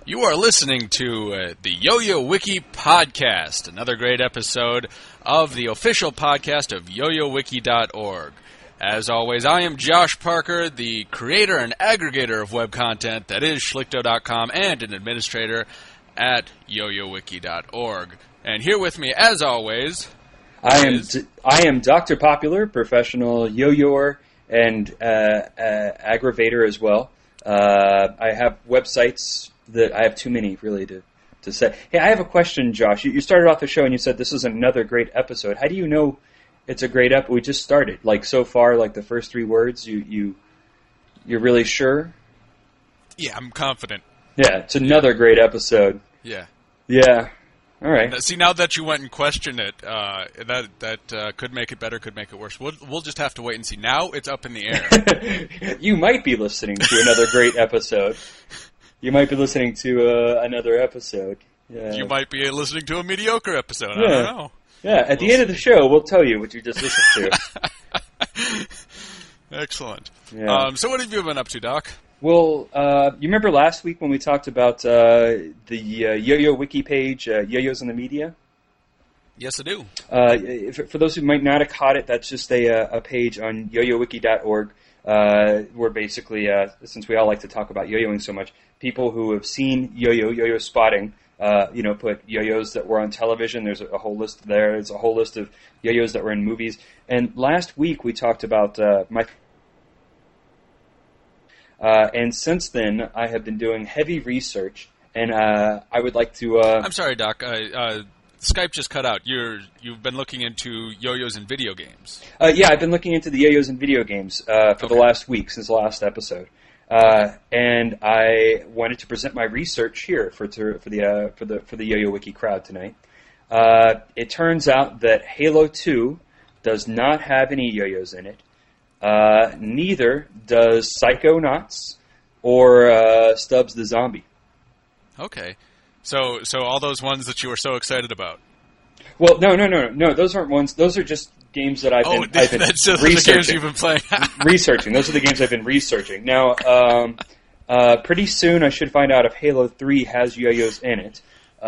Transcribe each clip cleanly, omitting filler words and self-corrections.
You are listening to the Yo-Yo Wiki podcast, another great episode of the official podcast of YoYoWiki.org. As always, I am Josh Parker, the creator and aggregator of web content that is Schlichto.com and an administrator at YoYoWiki.org. And here with me, as always, I am Dr. Popular, professional yo-yoer and aggravator as well. I have websites that I have too many, really, to say. Hey, I have a question, Josh. You started off the show and you said this is another great episode. How do you know it's a great episode? We just started. Like, so far, like the first three words, you're really sure? Yeah, I'm confident. Yeah, it's another great episode. Yeah. Yeah. All right. See, now that you went and questioned it, that could make it better, could make it worse. We'll just have to wait and see. Now it's up in the air. You might be listening to another great episode. You might be listening to another episode. Yeah. You might be listening to a mediocre episode. Yeah. I don't know. Yeah, at the end of the show, we'll tell you what you just listened to. Excellent. Yeah. So what have you been up to, Doc? Well, you remember last week when we talked about the Yo-Yo Wiki page, Yo-Yos in the Media? Yes, I do. For those who might not have caught it, that's just a page on YoYoWiki.org where basically, since we all like to talk about yo-yoing so much, people who have seen yo-yo spotting, put yo-yos that were on television. There's a whole list there. There's a whole list of yo-yos that were in movies. And last week we talked about and since then, I have been doing heavy research, and I would like to... I'm sorry, Doc. Skype just cut out. You've been looking into yo-yos and video games. Yeah, I've been looking into the yo-yos and video games for the last week, since the last episode. And I wanted to present my research here for the Yo-Yo Wiki crowd tonight. It turns out that Halo 2 does not have any yo-yos in it. Neither does Psychonauts or Stubbs the Zombie. Okay. So all those ones that you were so excited about. Well, no. Those aren't ones. Those are just games that I've been that's just researching. The games you've been playing. Researching. Those are the games I've been researching. Now, pretty soon I should find out if Halo 3 has yo-yos in it.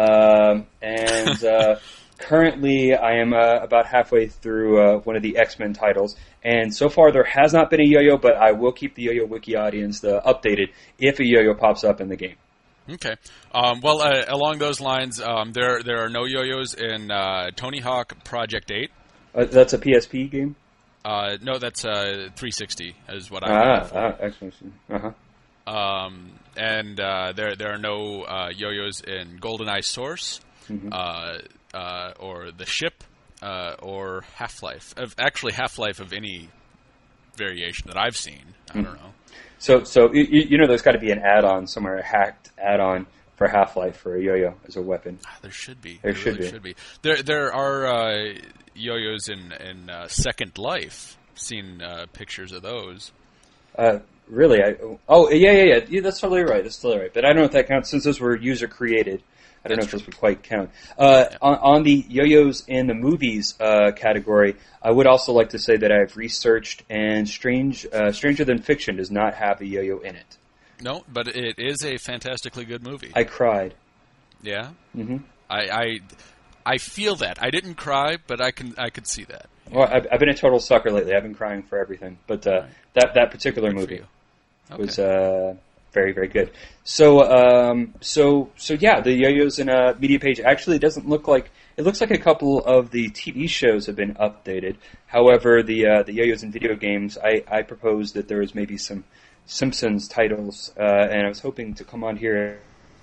Currently I am about halfway through one of the X-Men titles. And so far there has not been a yo-yo, but I will keep the Yo-Yo Wiki audience updated if a yo-yo pops up in the game. Okay. Along those lines, there are no yo-yos in Tony Hawk Project 8. That's a PSP game? No, that's 360 is what I excellent. Uh-huh. And there are no yo-yos in GoldenEye Source, or The Ship, or Half-Life. Actually, Half-Life of any variation that I've seen. I don't know. So there's got to be an add-on somewhere, a hacked add-on for Half-Life for a yo-yo as a weapon. There should be. There should be. There are yo-yos in Second Life. Seen pictures of those. Really? Yeah. That's totally right. But I don't know if that counts since those were user-created. I don't know if this would quite count. On the yo-yos in the movies category, I would also like to say that I've researched, and Stranger Than Fiction does not have a yo-yo in it. No, but it is a fantastically good movie. I cried. Yeah? Mm-hmm. I feel that. I didn't cry, but I could see that. Well, I've been a total sucker lately. I've been crying for everything. But that particular movie was... very, very good. So yeah, the yo-yos in a media page actually doesn't look like it looks like a couple of the TV shows have been updated. However, the yo-yos in video games, I proposed that there was maybe some Simpsons titles, and I was hoping to come on here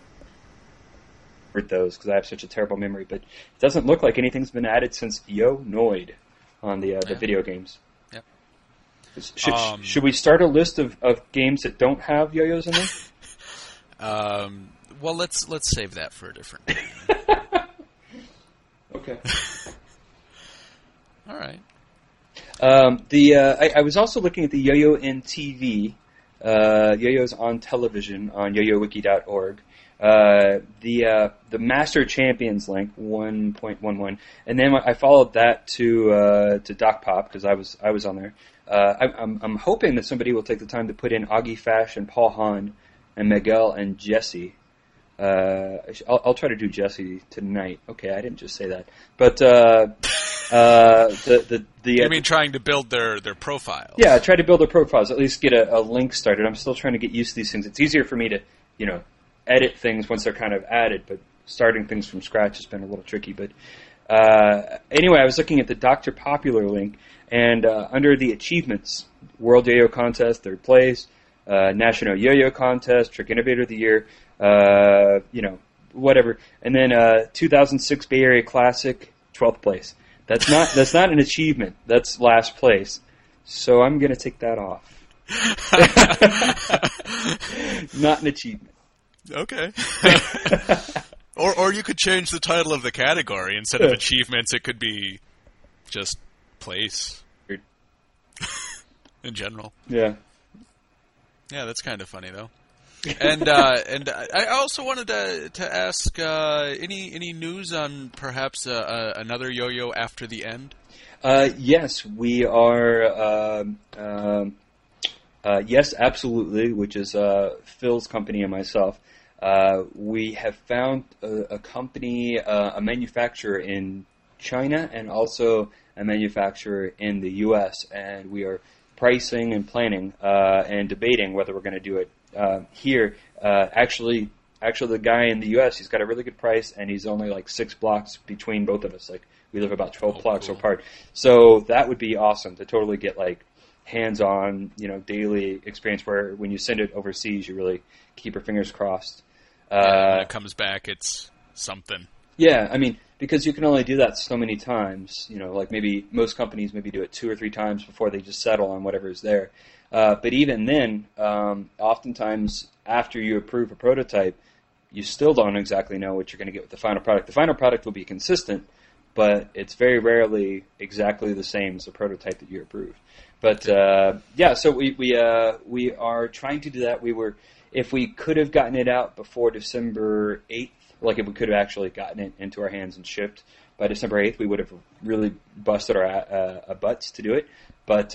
with those because I have such a terrible memory. But it doesn't look like anything's been added since Yo-Noid on the video games. Should we start a list of games that don't have yo-yos in them? Well, let's save that for a different day. Okay. All right. I was also looking at the yo-yo in TV, yo-yos on television on YoYoWiki.org. The Master Champions link 1.11, and then I followed that to Doc Pop because I was on there. I'm hoping that somebody will take the time to put in Augie Fash and Paul Hahn and Miguel and Jesse I'll try to do Jesse tonight. Okay, I didn't just say that, but you mean trying to build their profiles? Yeah, try to build their profiles. At least get a link started. I'm still trying to get used to these things. It's easier for me to edit things once they're kind of added, but starting things from scratch has been a little tricky. But anyway, I was looking at the Dr. Popular link, and under the achievements, World Yo-Yo Contest, 3rd place, National Yo-Yo Contest, Trick Innovator of the Year, whatever. And then 2006 Bay Area Classic, 12th place. That's not an achievement. That's last place. So I'm going to take that off. Not an achievement. Okay. Or you could change the title of the category. Instead of achievements, it could be just place. In general. Yeah. Yeah, that's kind of funny, though. And I also wanted to ask any news on perhaps another yo-yo after the end? Yes, we are. Yes, absolutely. Which is Phil's company and myself. We have found a company, a manufacturer in China, and also a manufacturer in the U.S. And we are pricing and planning and debating whether we're going to do it here. Actually, the guy in the U.S., he's got a really good price, and he's only like 6 blocks between both of us. Like, we live about 12 blocks apart. So that would be awesome to totally get like hands-on, daily experience where when you send it overseas, you really keep your fingers crossed. When it comes back, it's something. Yeah, I mean, because you can only do that so many times. Like maybe most companies maybe do it 2 or 3 times before they just settle on whatever is there. But even then, oftentimes after you approve a prototype, you still don't exactly know what you're going to get with the final product. The final product will be consistent, but it's very rarely exactly the same as the prototype that you approved. But so we are trying to do that. If we could have gotten it out before December 8th, like if we could have actually gotten it into our hands and shipped by December 8th, we would have really busted our butts to do it. But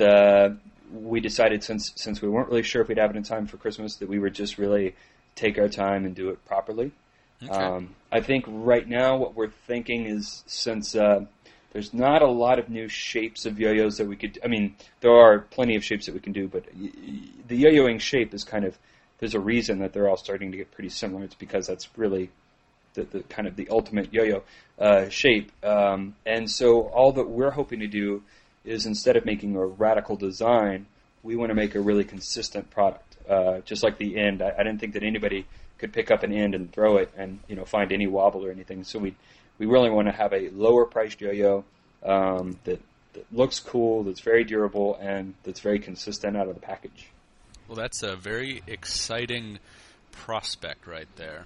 we decided since we weren't really sure if we'd have it in time for Christmas that we would just really take our time and do it properly. Okay. I think right now what we're thinking is since there's not a lot of new shapes of yo-yos that we could... I mean, there are plenty of shapes that we can do, but the yo-yoing shape is kind of... There's a reason that they're all starting to get pretty similar. It's because that's really the kind of the ultimate yo-yo shape. And so all that we're hoping to do is instead of making a radical design, we want to make a really consistent product. Just like the end, I didn't think that anybody could pick up an end and throw it and find any wobble or anything. So we really want to have a lower priced yo-yo that looks cool, that's very durable, and that's very consistent out of the package. Well, that's a very exciting prospect right there.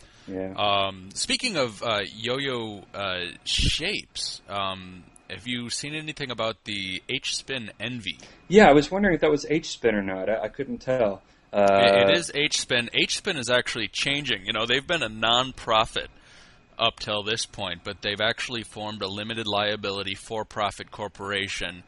Yeah. Speaking of yo-yo shapes, have you seen anything about the H-Spin Envy? Yeah, I was wondering if that was H-Spin or not. I couldn't tell. It is H-Spin. H-Spin is actually changing. They've been a non-profit up till this point, but they've actually formed a limited liability for-profit corporation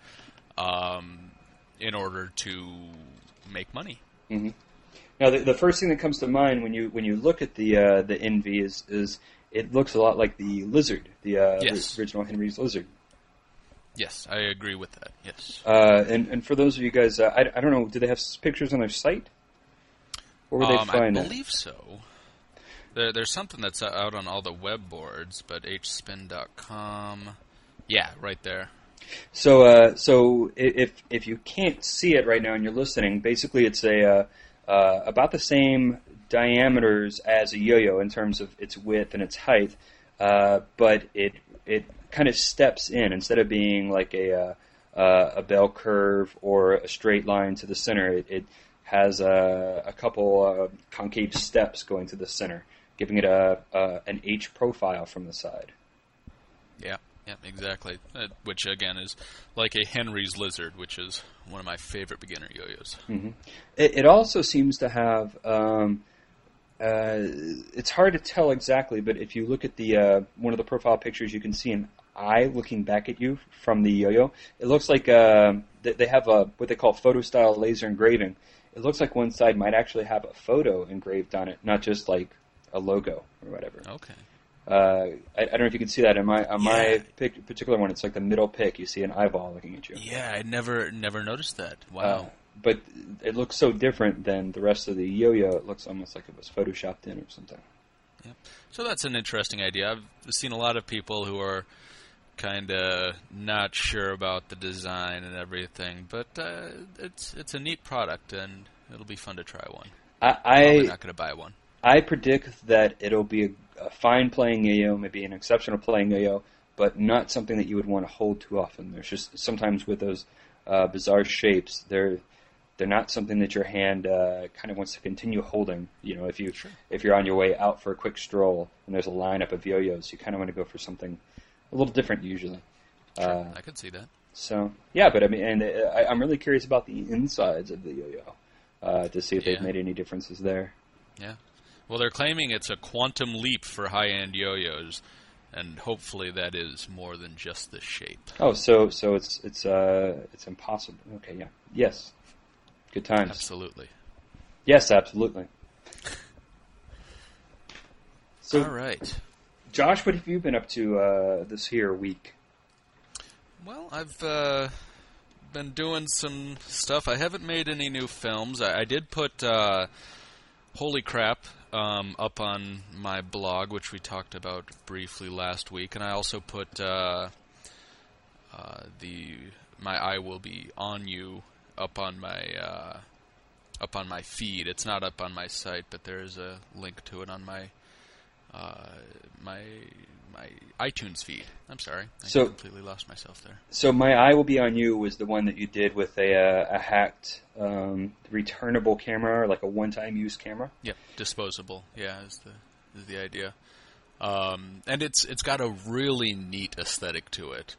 in order to make money. Mm-hmm. Now, the first thing that comes to mind when you look at the Envy is it looks a lot like the Lizard, the original Henry's Lizard. Yes, I agree with that. Yes. And for those of you guys, I don't know, do they have pictures on their site? Where would they find I believe so. There's something that's out on all the web boards, but hspin.com. Yeah, right there. So if you can't see it right now and you're listening, basically it's about the same diameters as a yo-yo in terms of its width and its height, but it kind of steps in instead of being like a bell curve or a straight line to the center. It has a couple concave steps going to the center, giving it an H profile from the side. Yeah, exactly. Which again is like a Henry's Lizard, which is one of my favorite beginner yo-yos. Mm-hmm. It also seems to have. It's hard to tell exactly, but if you look at the one of the profile pictures, you can see an eye looking back at you from the yo-yo. It looks like they have what they call photo style laser engraving. It looks like one side might actually have a photo engraved on it, not just like a logo or whatever. Okay. I don't know if you can see that on my particular one. It's like the middle pick. You see an eyeball looking at you. Yeah, I never noticed that. Wow. But it looks so different than the rest of the yo-yo. It looks almost like it was photoshopped in or something. Yeah. So that's an interesting idea. I've seen a lot of people who are kind of not sure about the design and everything, but it's a neat product, and it'll be fun to try one. I'm not going to buy one. I predict that it'll be a fine playing yo-yo, maybe an exceptional playing yo-yo, but not something that you would want to hold too often. There's just sometimes with those bizarre shapes, they're not something that your hand kind of wants to continue holding. You know, if you're on your way out for a quick stroll and there's a lineup of yo-yos, you kind of want to go for something a little different usually. Sure, I could see that. So yeah, but I mean, and I'm really curious about the insides of the yo-yo to see if they've made any differences there. Yeah. Well, they're claiming it's a quantum leap for high-end yo-yos, and hopefully that is more than just the shape. Oh, so it's impossible. Okay, yeah, yes, good times. Absolutely. Yes, absolutely. So, all right, Josh, what have you been up to this here week? Well, I've been doing some stuff. I haven't made any new films. I did put Holy Crap up on my blog, which we talked about briefly last week, and I also put my I Will Be On You up on my feed. It's not up on my site, but there is a link to it on my my iTunes feed. I'm sorry, I completely lost myself there. So My Eye Will Be On You was the one that you did with a hacked returnable camera, like a one-time use camera. Yep, disposable. Yeah, is the idea. And it's got a really neat aesthetic to it.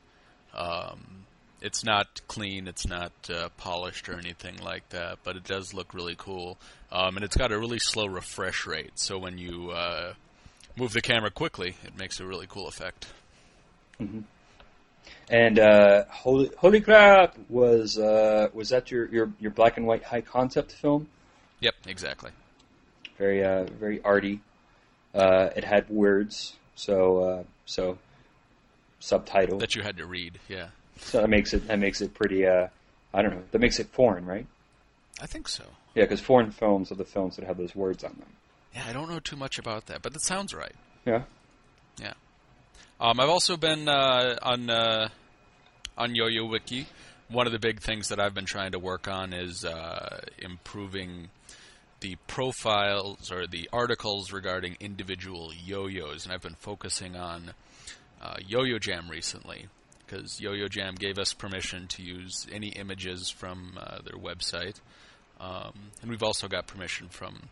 It's not clean, it's not polished or anything like that, but it does look really cool. And it's got a really slow refresh rate, so when you move the camera quickly, it makes a really cool effect. Mm-hmm. And Holy Crap was that your black and white high concept film? Yep, exactly. Very arty. It had words, so subtitles that you had to read. Yeah. So that makes it pretty. I don't know. That makes it foreign, right? I think so. Yeah, because foreign films are the films that have those words on them. Yeah, I don't know too much about that, but that sounds right. Yeah. Yeah. I've also been on Yo-Yo Wiki. One of the big things that I've been trying to work on is improving the profiles or the articles regarding individual yo-yos, and I've been focusing on Yo-Yo Jam recently, because Yo-Yo Jam gave us permission to use any images from their website, and we've also got permission from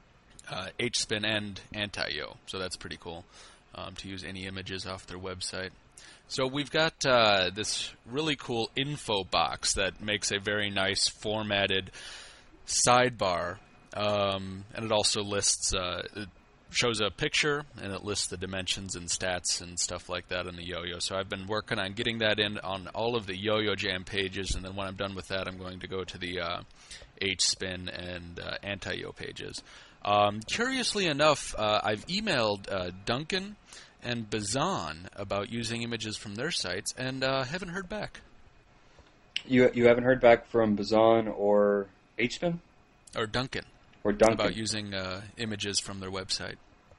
HSpin and Anti-Yo, so that's pretty cool, to use any images off their website. So we've got this really cool info box that makes a very nice formatted sidebar, and it also lists, it shows a picture, and it lists the dimensions and stats and stuff like that on the yo-yo. So I've been working on getting that in on all of the Yo-Yo Jam pages, and then when I'm done with that, I'm going to go to the HSpin and Anti-Yo pages. Curiously enough, I've emailed Duncan and Bazan about using images from their sites, and haven't heard back. You haven't heard back from Bazan or HSpin? Or Duncan. About using images from their website.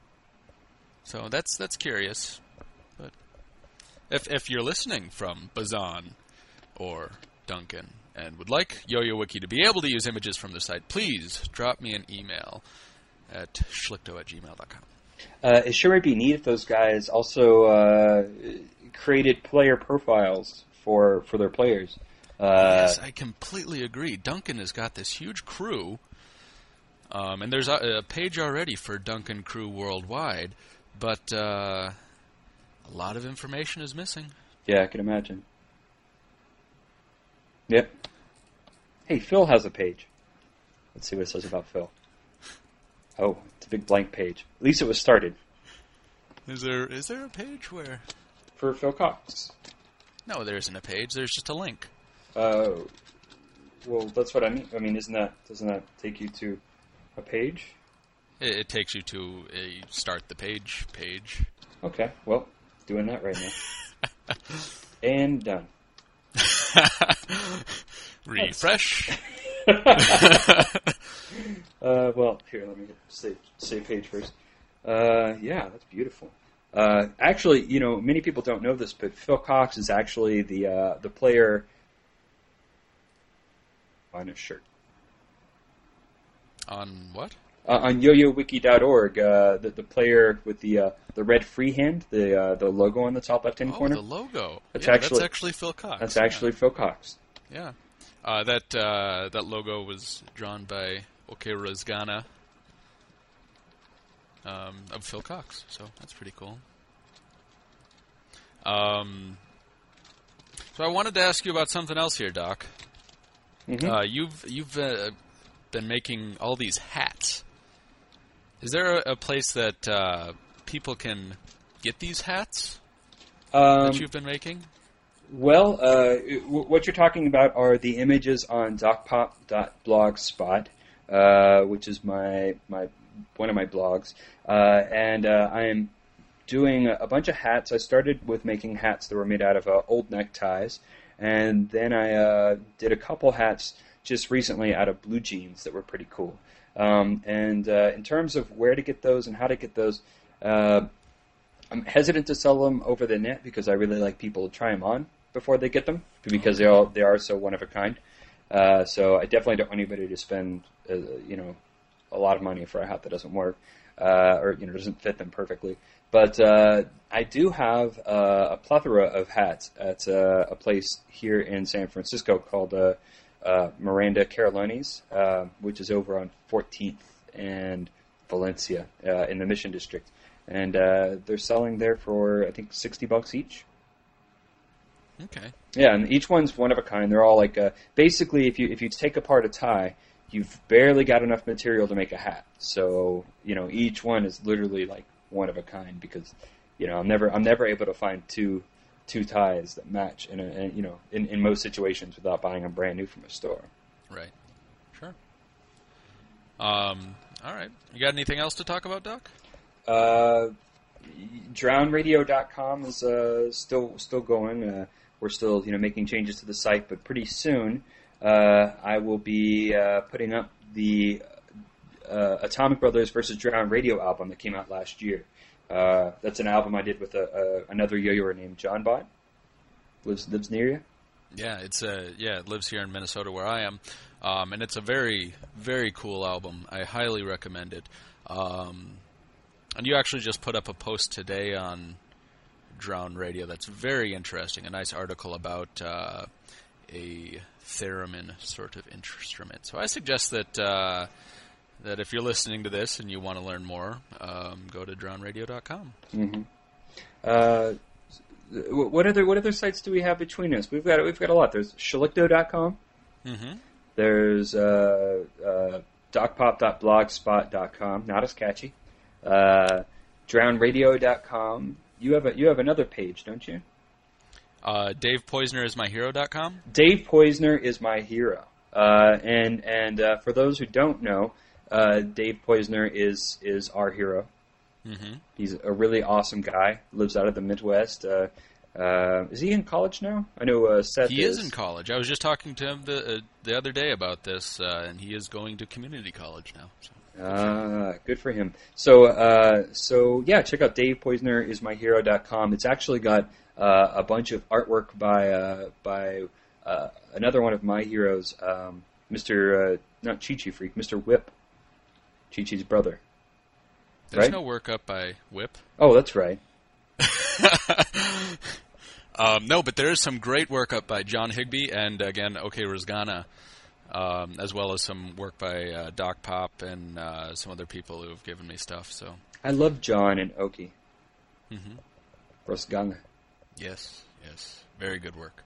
So that's curious. But if you're listening from Bazan or Duncan and would like Yo-Yo Wiki to be able to use images from the site, please drop me an email at schlichto@gmail.com. It sure would be neat if those guys also created player profiles for their players. Yes, I completely agree. Duncan has got this huge crew, and there's a page already for Duncan Crew Worldwide, but a lot of information is missing. Yeah, I can imagine. Yep. Hey, Phil has a page. Let's see what it says about Phil. Oh, it's a big blank page. At least it was started. Is there a page where? For Phil Cox. No, there isn't a page. There's just a link. Well, that's what I mean. I mean, doesn't that take you to a page? It takes you to a start the page. Okay, well, doing that right now. And done. Refresh. Well, here, let me get save page first. Yeah, that's beautiful. Actually, many people don't know this, but Phil Cox is actually the player on his shirt. On what? On YoYoWiki.org, the player with the red freehand, the logo on the top left-hand corner. Oh, the logo. That's actually Phil Cox. That's actually Phil Cox. Yeah. That logo was drawn by Oke Razgana of Phil Cox, so that's pretty cool. So I wanted to ask you about something else here, Doc. Mm-hmm. You've been making all these hats. Is there a place that people can get these hats that you've been making? Well, what you're talking about are the images on docpop.blogspot, which is my one of my blogs, and I am doing a bunch of hats. I started with making hats that were made out of old neckties, and then I did a couple hats just recently out of blue jeans that were pretty cool. And in terms of where to get those and how to get those, I'm hesitant to sell them over the net because I really like people to try them on before they get them, because they are so one of a kind. So I definitely don't want anybody to spend a lot of money for a hat that doesn't work or doesn't fit them perfectly. But I do have a plethora of hats at a place here in San Francisco called Miranda Carolini's, which is over on 14th and Valencia in the Mission District. And they're selling there for, I think, $60 each. Okay. Yeah, and each one's one of a kind. They're all like basically, if you take apart a tie, you've barely got enough material to make a hat. So each one is literally like one of a kind because I'm never able to find two ties that match in most situations without buying them brand new from a store. Right. Sure. All right. You got anything else to talk about, Doc? DrownRadio.com is still going. We're still making changes to the site, but pretty soon I will be putting up the Atomic Brothers versus Drown Radio album that came out last year. That's an album I did with another yo-yoer named John Bot. Lives near you. Yeah, it lives here in Minnesota where I am, and it's a very, very cool album. I highly recommend it. And you actually just put up a post today on Drown Radio that's very interesting. A nice article about a theremin sort of instrument. So I suggest that that if you're listening to this and you want to learn more, go to drownradio.com. Mm-hmm. What other sites do we have between us? We've got a lot. There's shalicto.com. Mm-hmm. There's docpop.blogspot.com. Not as catchy. Drownradio.com. You have another page, don't you? Dave Poizner is my hero.com. Dave Poizner is my hero. And for those who don't know, Dave Poizner is our hero. Mm-hmm. He's a really awesome guy. Lives out of the Midwest. Is he in college now? I know Seth He is in college. I was just talking to him the other day about this, and he is going to community college now. So. Good for him. So yeah, check out DavePoiznerIsMyHero.com. It's actually got a bunch of artwork by another one of my heroes, Mr. Not Chi-Chi Freak, Mr. Whip, Chi-Chi's brother. There's right? no work up by Whip. Oh, that's right. No, but there is some great work up by John Higby and, again, Oke Razgana, as well as some work by Doc Pop and some other people who have given me stuff. So I love John and Oki. Mm-hmm. Razgana. Yes. Very good work.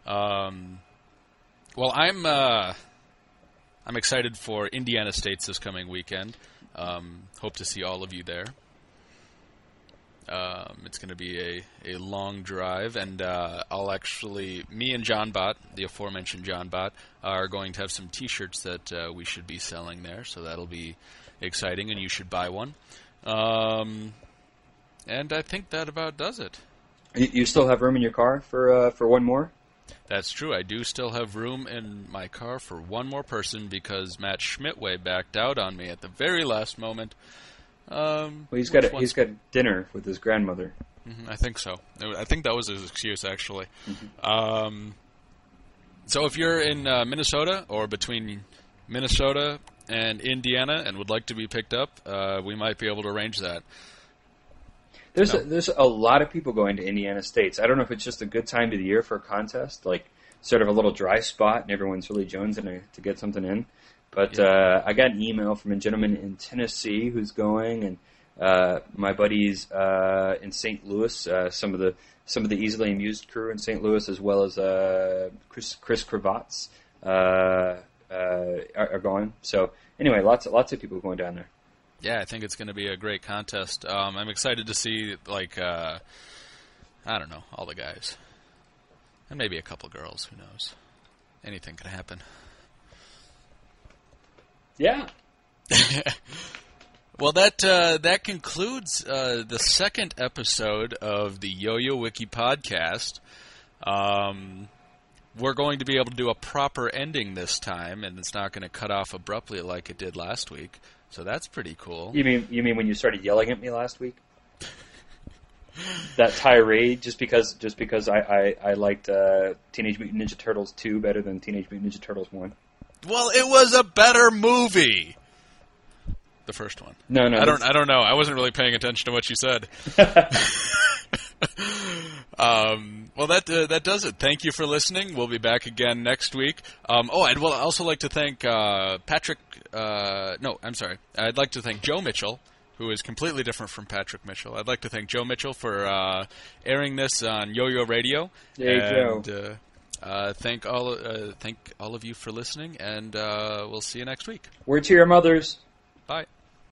Well, I'm excited for Indiana States this coming weekend. Hope to see all of you there. It's going to be a long drive, and me and John Bot, the aforementioned John Bot, are going to have some T-shirts that we should be selling there, so that'll be exciting, and you should buy one. And I think that about does it. You still have room in your car for one more? That's true. I do still have room in my car for one more person because Matt Schmidtway backed out on me at the very last moment. Well, he's got dinner with his grandmother. Mm-hmm, I think so. I think that was his excuse, actually. Mm-hmm. So if you're in Minnesota or between Minnesota and Indiana and would like to be picked up, we might be able to arrange that. There's a lot of people going to Indiana States. I don't know if it's just a good time of the year for a contest, like sort of a little dry spot, and everyone's really jonesing to get something in. But I got an email from a gentleman in Tennessee who's going, and my buddies in St. Louis, some of the Easily Amused crew in St. Louis, as well as Chris Cravats, are going. So anyway, lots of people going down there. Yeah, I think it's going to be a great contest. I'm excited to see, I don't know, all the guys. And maybe a couple girls, who knows. Anything can happen. Yeah. Well, that concludes the second episode of the Yo-Yo Wiki podcast. We're going to be able to do a proper ending this time, and it's not going to cut off abruptly like it did last week. So that's pretty cool. You mean when you started yelling at me last week? That tirade just because I liked Teenage Mutant Ninja Turtles 2 better than Teenage Mutant Ninja Turtles 1. Well, it was a better movie. The first one. No. I don't know. I wasn't really paying attention to what you said. Well, that does it. Thank you for listening. We'll be back again next week. I'd also like to thank Patrick. I'd like to thank Joe Mitchell, who is completely different from Patrick Mitchell. I'd like to thank Joe Mitchell for airing this on Yo-Yo Radio. Hey, and, Joe. Thank all of you for listening, and we'll see you next week. Word to your mothers. Bye.